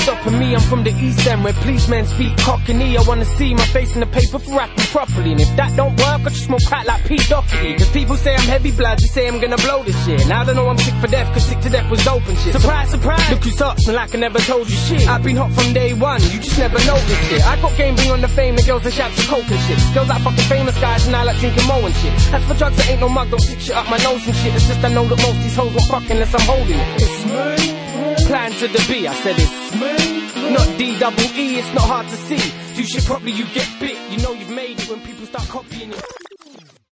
stopping me? I'm from the East End where policemen speak cockney. I wanna see my face in the paper for rapping properly. And if that don't work, I just smoke crack like Pete Doherty. Cause people say I'm heavy blood, they say I'm gonna blow this shit. Now they know I'm sick for death, cause sick to death was dope and shit. Surprise, surprise, look who's up, and like I never told you shit. I've been hot from day one, you just never noticed it. I got game bring on the fame, the girls that shout for coke and shit. Girls like fucking famous guys, and I like drinking Mo and shit. As for drugs, there ain't no mug, don't stick shit up my nose and shit. It's just I know that most these hoes won't fuck unless I'm holding it. It's smooth, plan to the B, I said it's smooth, not D-double-E, it's not hard to see. Do shit properly, you get bit, you know you've made it when people start copying it.